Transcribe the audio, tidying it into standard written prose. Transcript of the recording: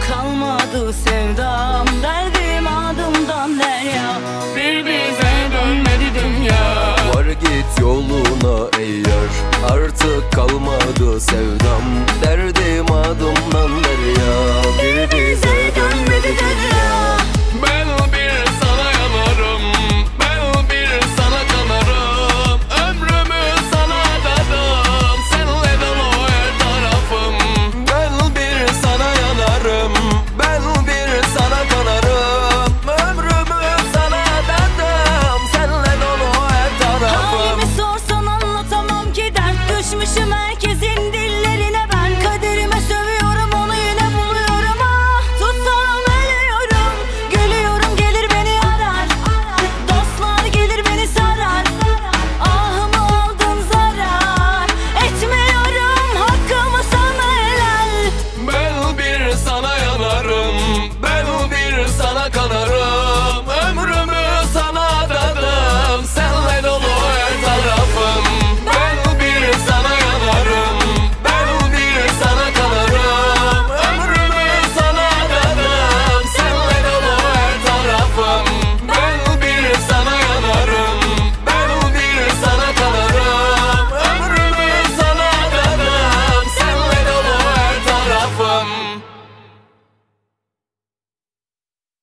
kalmadı sevdam, derdim adımdan derya, bir bize dönmedi dünya. Var git yoluna ey yar, artık kalmadı sevdam, derdim adımdan derya, bir bize dönmedi dünya.